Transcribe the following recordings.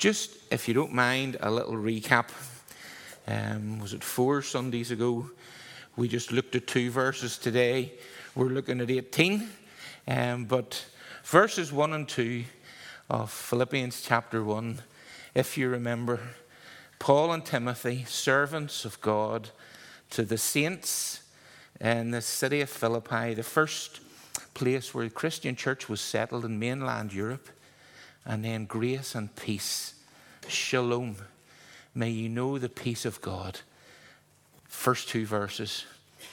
Just, if you don't mind, a little recap. Was it 4 Sundays ago? We just looked at 2 verses today. We're looking at 18. But verses 1 and 2 of Philippians chapter 1, if you remember, Paul and Timothy, servants of God, to the saints in the city of Philippi, the first place where the Christian church was settled in mainland Europe. And then grace and peace, shalom. May you know the peace of God. First 2 verses.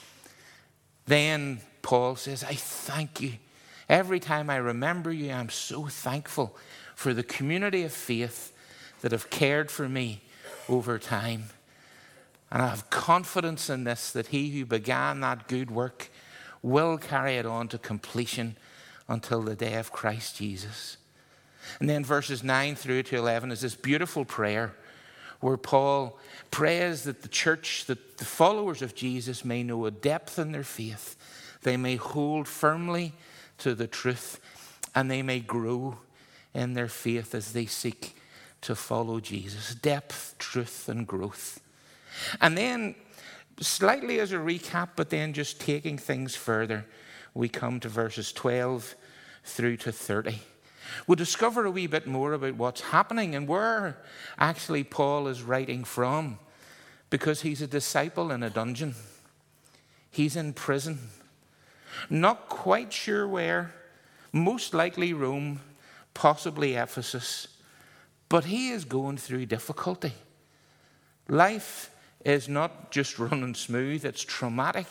Then Paul says, I thank you. Every time I remember you, I'm so thankful for the community of faith that have cared for me over time. And I have confidence in this, that he who began that good work will carry it on to completion until the day of Christ Jesus. And then verses 9 through to 11 is this beautiful prayer where Paul prays that the church, that the followers of Jesus may know a depth in their faith. They may hold firmly to the truth, and they may grow in their faith as they seek to follow Jesus. Depth, truth, and growth. And then, slightly as a recap, but then just taking things further, we come to verses 12 through to 30. We'll discover a wee bit more about what's happening and where actually Paul is writing from, because he's a disciple in a dungeon. He's in prison. Not quite sure where, most likely Rome, possibly Ephesus, but he is going through difficulty. Life is not just running smooth, it's traumatic.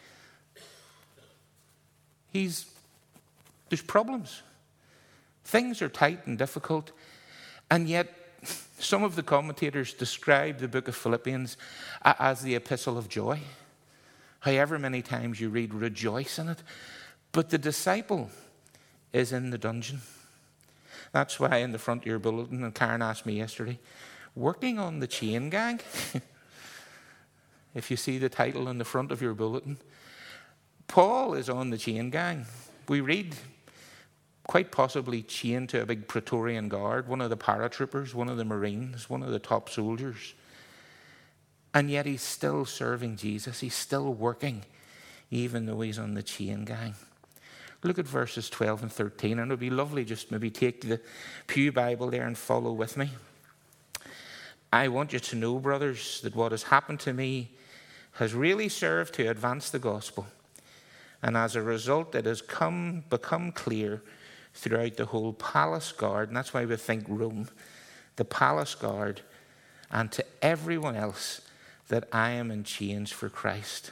There's problems. Things are tight and difficult, and yet some of the commentators describe the book of Philippians as the epistle of joy. However many times you read rejoice in it. But the disciple is in the dungeon. That's why in the front of your bulletin, and Karen asked me yesterday, working on the chain gang. If you see the title on the front of your bulletin, Paul is on the chain gang. We read quite possibly chained to a big Praetorian guard, one of the paratroopers, one of the Marines, one of the top soldiers. And yet he's still serving Jesus. He's still working, even though he's on the chain gang. Look at verses 12 and 13, and it would be lovely just maybe take the Pew Bible there and follow with me. I want you to know, brothers, that what has happened to me has really served to advance the gospel. And as a result, it has become clear throughout the whole palace guard, and that's why we think Rome, the palace guard, and to everyone else, that I am in chains for Christ.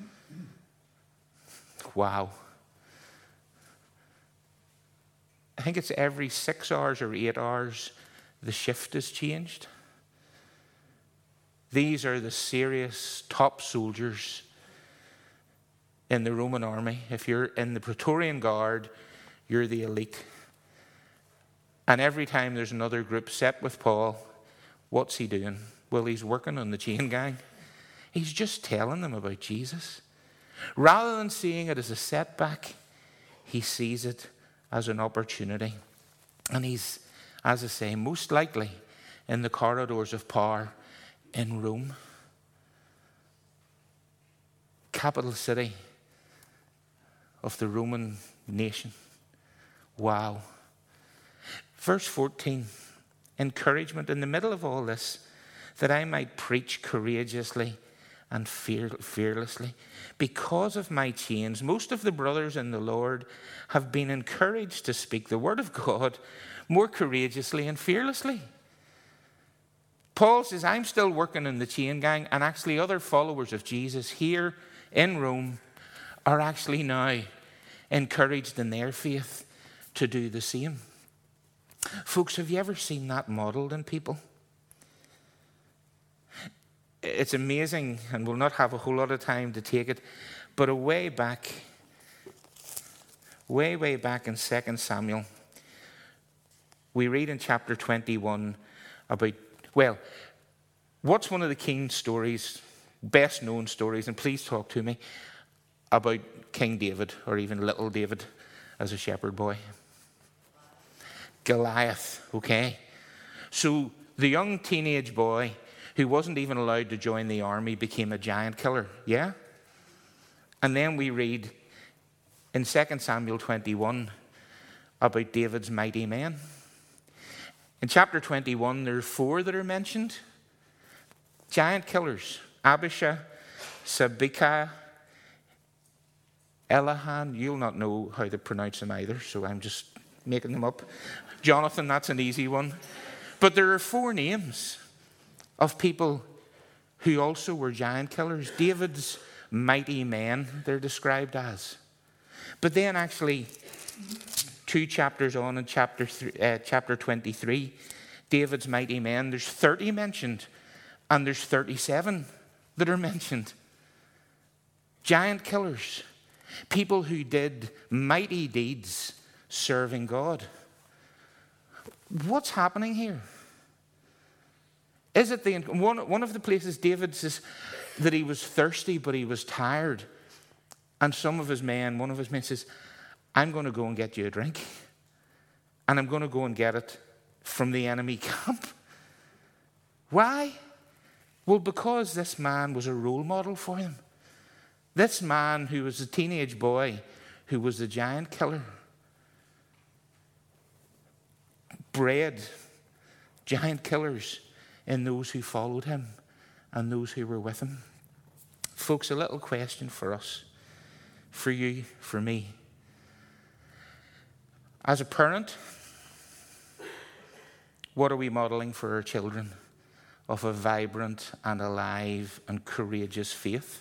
Wow. I think it's every 6 hours or 8 hours the shift is changed. These are the serious top soldiers in the Roman army. If you're in the Praetorian Guard, you're the elite. And every time there's another group set with Paul, what's he doing? Well, he's working on the chain gang. He's just telling them about Jesus. Rather than seeing it as a setback, he sees it as an opportunity. And he's, as I say, most likely in the corridors of power in Rome. Capital city of the Roman nation. Wow. Verse 14, encouragement in the middle of all this, that I might preach courageously and fearlessly. Because of my chains, most of the brothers in the Lord have been encouraged to speak the word of God more courageously and fearlessly. Paul says, I'm still working in the chain gang, and actually other followers of Jesus here in Rome are actually now encouraged in their faith to do the same. Folks, have you ever seen that modeled in people? It's amazing, and we'll not have a whole lot of time to take it, but way back in 2 Samuel, we read in chapter 21 about, well, what's one of the king stories, best known stories, and please talk to me, about King David, or even little David as a shepherd boy? Goliath, okay? So the young teenage boy who wasn't even allowed to join the army became a giant killer, yeah? And then we read in 2 Samuel 21 about David's mighty men. In chapter 21, there are 4 that are mentioned. Giant killers. Abishai, Sabekah, Elihan. You'll not know how to pronounce them either, so I'm just making them up. Jonathan, that's an easy one. But there are 4 names of people who also were giant killers. David's mighty men, they're described as. But then actually, 2 chapters on in chapter 23, David's mighty men, there's 30 mentioned, and there's 37 that are mentioned. Giant killers. People who did mighty deeds serving God. What's happening here? Is it one of the places David says that he was thirsty but he was tired, and one of his men says, I'm going to go and get you a drink, and I'm going to go and get it from the enemy camp. Why? Well, because this man was a role model for him. This man who was a teenage boy who was a giant killer bred giant killers in those who followed him and those who were with him. Folks, a little question for us, for you, for me. As a parent, what are we modeling for our children of a vibrant and alive and courageous faith?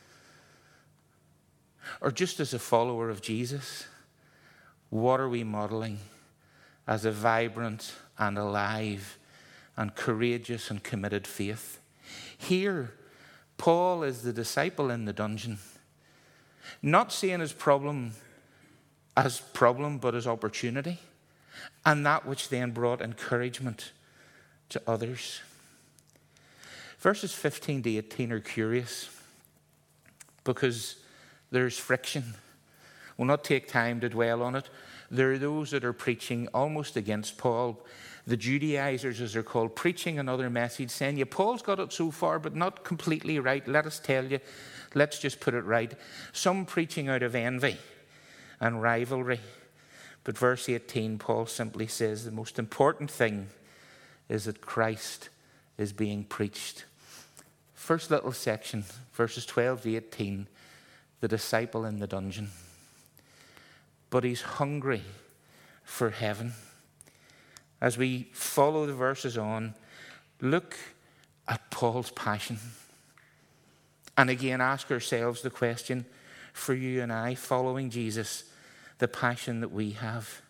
Or just as a follower of Jesus, what are we modeling as a vibrant and alive and courageous and committed faith? Here, Paul is the disciple in the dungeon, not seeing his problem as problem, but as opportunity, and that which then brought encouragement to others. Verses 15 to 18 are curious because there's friction. We'll not take time to dwell on it. There are those that are preaching almost against Paul. The Judaizers, as they're called, preaching another message, saying, yeah, Paul's got it so far, but not completely right. Let us tell you, let's just put it right. Some preaching out of envy and rivalry. But verse 18, Paul simply says, the most important thing is that Christ is being preached. First little section, verses 12 to 18, the disciple in the dungeon. But he's hungry for heaven. As we follow the verses on, look at Paul's passion. And again, ask ourselves the question for you and I, following Jesus, the passion that we have.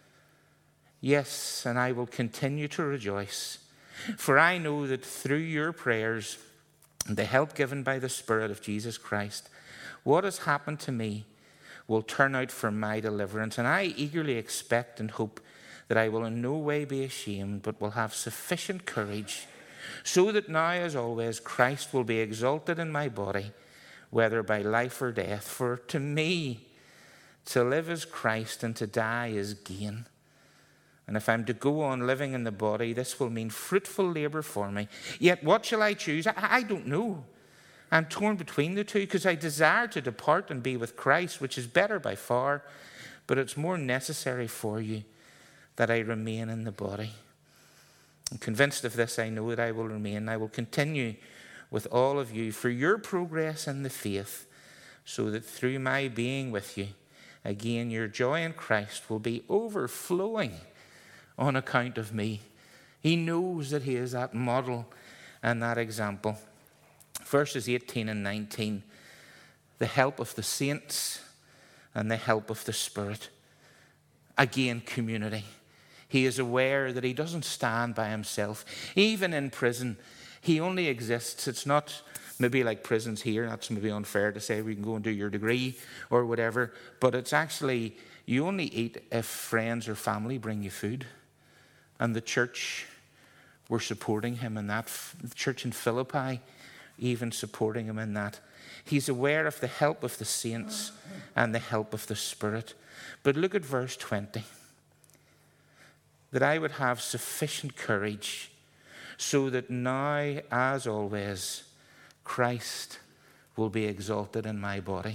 Yes, and I will continue to rejoice, for I know that through your prayers and the help given by the Spirit of Jesus Christ, what has happened to me will turn out for my deliverance. And I eagerly expect and hope that I will in no way be ashamed, but will have sufficient courage, so that now, as always, Christ will be exalted in my body, whether by life or death. For to me, to live is Christ, and to die is gain. And if I'm to go on living in the body, this will mean fruitful labor for me. Yet what shall I choose? I don't know. I'm torn between the two, because I desire to depart and be with Christ, which is better by far, but it's more necessary for you that I remain in the body. I'm convinced of this, I know that I will remain. I will continue with all of you for your progress in the faith, so that through my being with you, again, your joy in Christ will be overflowing on account of me. He knows that he is that model and that example. Verses 18 and 19, the help of the saints and the help of the Spirit. Again, community. He is aware that he doesn't stand by himself. Even in prison, he only exists. It's not maybe like prisons here. That's maybe unfair to say we can go and do your degree or whatever. But it's actually, you only eat if friends or family bring you food. And the church were supporting him in that. The church in Philippi even supporting him in that. He's aware of the help of the saints and the help of the Spirit. But look at verse 20. That I would have sufficient courage so that now, as always, Christ will be exalted in my body.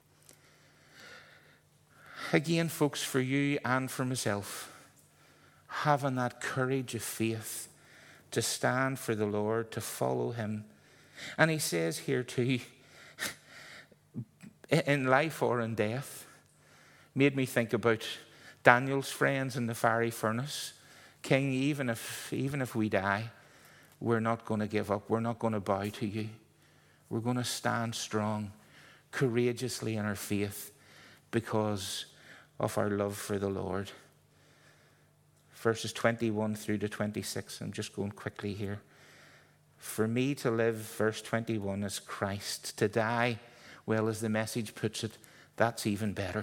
Again, folks, for you and for myself, having that courage of faith to stand for the Lord, to follow him. And he says here too, in life or in death, made me think about Daniel's friends in the fiery furnace. King, even if we die, we're not going to give up. We're not going to bow to you. We're going to stand strong, courageously in our faith because of our love for the Lord. Verses 21 through to 26. I'm just going quickly here. For me to live, verse 21, is Christ. To die, well, as the Message puts it, that's even better.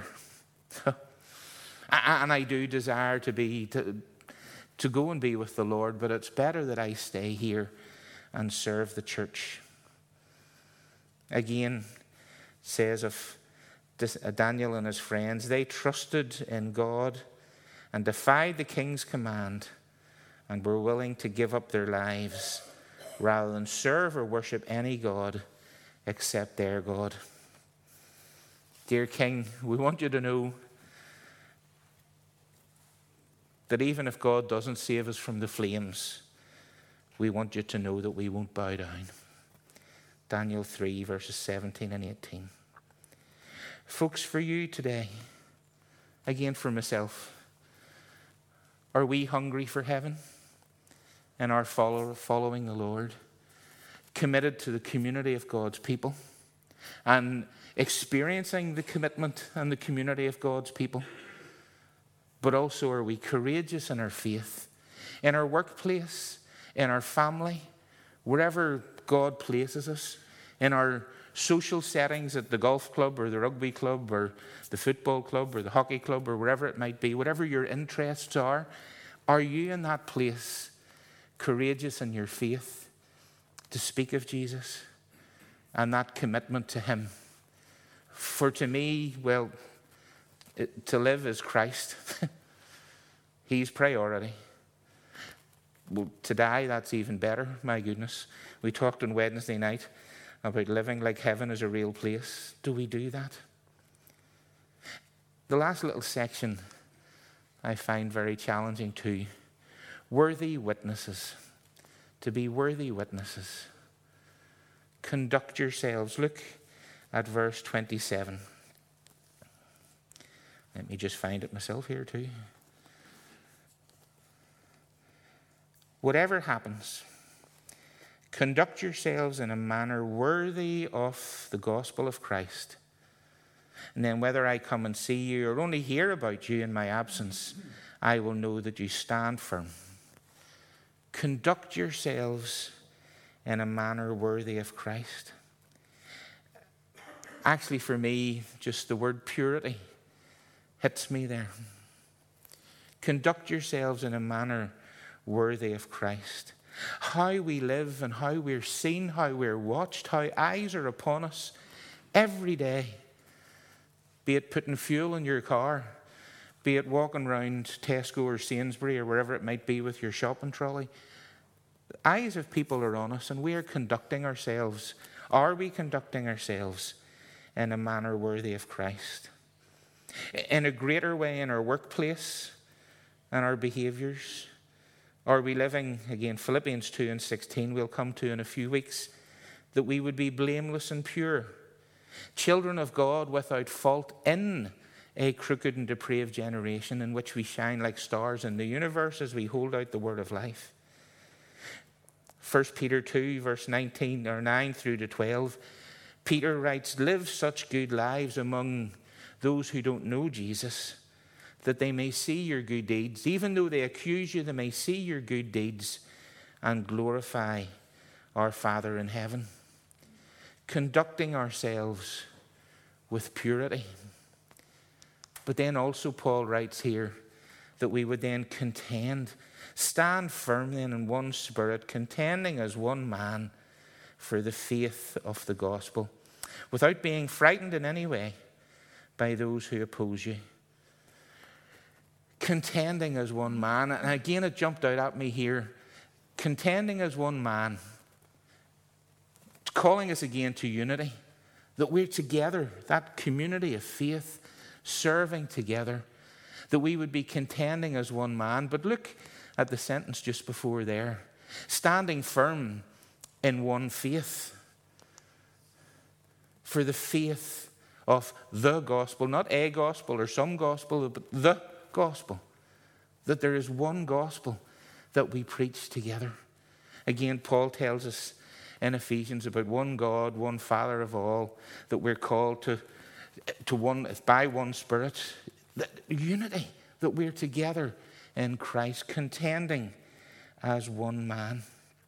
And I do desire to go and be with the Lord, but it's better that I stay here and serve the church. Again, says of Daniel and his friends, they trusted in God and defied the king's command and were willing to give up their lives rather than serve or worship any god except their God. Dear King, we want you to know that even if God doesn't save us from the flames, we want you to know that we won't bow down. Daniel 3, verses 17 and 18. Folks, for you today, again for myself, are we hungry for heaven and are following the Lord, committed to the community of God's people and experiencing the commitment and the community of God's people? But also, are we courageous in our faith, in our workplace, in our family, wherever God places us, in our social settings at the golf club or the rugby club or the football club or the hockey club or wherever it might be, whatever your interests are you in that place courageous in your faith to speak of Jesus and that commitment to him? For to me, well, to live is Christ. He's priority. Well, to die, that's even better. My goodness. We talked on Wednesday night about living like heaven is a real place. Do we do that? The last little section I find very challenging too. Worthy witnesses. To be worthy witnesses. Conduct yourselves. Look at verse 27. Let me just find it myself here too. Whatever happens, conduct yourselves in a manner worthy of the gospel of Christ. And then whether I come and see you or only hear about you in my absence, I will know that you stand firm. Conduct yourselves in a manner worthy of Christ. Actually, for me, just the word purity hits me there. Conduct yourselves in a manner worthy of Christ. How we live and how we're seen, how we're watched, how eyes are upon us every day. Be it putting fuel in your car, be it walking around Tesco or Sainsbury or wherever it might be with your shopping trolley. The eyes of people are on us and we are conducting ourselves. Are we conducting ourselves in a manner worthy of Christ? In a greater way in our workplace and our behaviours? Are we living, again, Philippians 2 and 16 we'll come to in a few weeks, that we would be blameless and pure, children of God without fault in a crooked and depraved generation in which we shine like stars in the universe as we hold out the word of life. 1 Peter 2, verse 19 or 9 through to 12, Peter writes, live such good lives among those who don't know Jesus, that they may see your good deeds. Even though they accuse you, they may see your good deeds and glorify our Father in heaven. Conducting ourselves with purity. But then also Paul writes here that we would then contend, stand firm then in one spirit, contending as one man for the faith of the gospel, without being frightened in any way by those who oppose you. Contending as one man. And again, it jumped out at me here contending as one man, calling us again to unity, that we're together, that community of faith, serving together, that we would be contending as one man. But look at the sentence just before there. Standing firm in one faith. For the faith of the gospel, not a gospel or some gospel, but the gospel. That there is one gospel that we preach together. Again, Paul tells us in Ephesians about one God, one Father of all, that we're called to one by one Spirit. That unity, that we're together in Christ, contending as one man.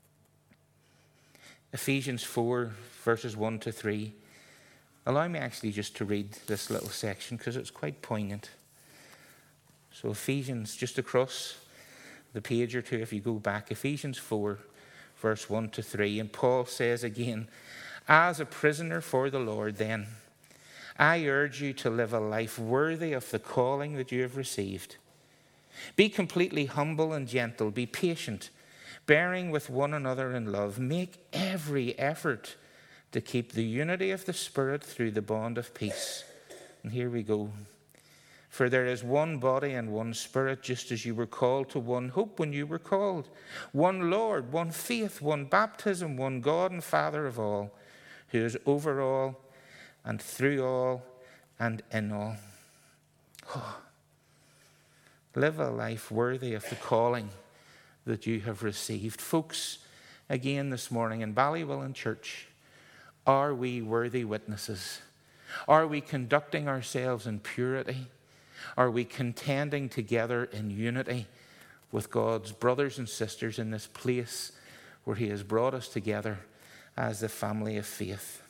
Ephesians 4, verses 1 to 3. Allow me actually just to read this little section because it's quite poignant. So Ephesians, just across the page or two, if you go back, Ephesians 4, verse 1 to 3. And Paul says again, as a prisoner for the Lord then, I urge you to live a life worthy of the calling that you have received. Be completely humble and gentle. Be patient, bearing with one another in love. Make every effort to keep the unity of the Spirit through the bond of peace. And here we go. For there is one body and one Spirit, just as you were called to one hope when you were called. One Lord, one faith, one baptism, one God and Father of all, who is over all and through all and in all. Oh. Live a life worthy of the calling that you have received. Folks, again this morning in Ballywillan Church, are we worthy witnesses? Are we conducting ourselves in purity? Are we contending together in unity with God's brothers and sisters in this place where He has brought us together as the family of faith?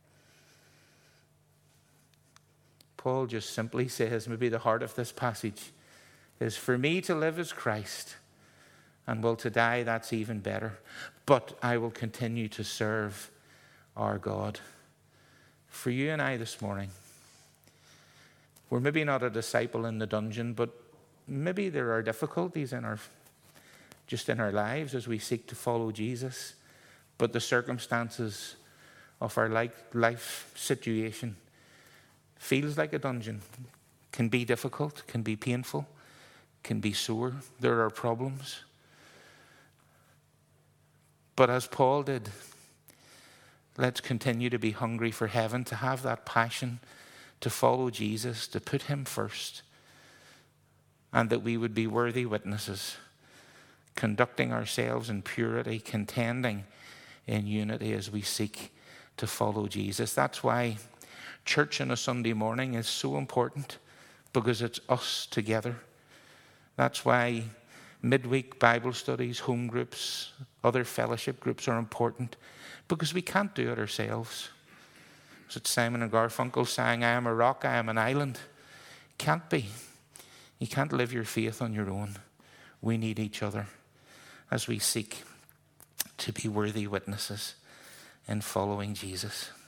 Paul just simply says, maybe the heart of this passage is, for me to live as Christ, and will to die, that's even better. But I will continue to serve our God. For you and I this morning, we're maybe not a disciple in the dungeon, but maybe there are difficulties in our lives as we seek to follow Jesus. But the circumstances of our life situation feels like a dungeon, can be difficult, can be painful, can be sore. There are problems. But as Paul did, let's continue to be hungry for heaven, to have that passion to follow Jesus, to put Him first, and that we would be worthy witnesses, conducting ourselves in purity, contending in unity as we seek to follow Jesus. That's why church on a Sunday morning is so important, because it's us together. That's why midweek Bible studies, home groups, other fellowship groups are important, because we can't do it ourselves. As Simon and Garfunkel sang, I am a rock, I am an island. Can't be. You can't live your faith on your own. We need each other as we seek to be worthy witnesses in following Jesus.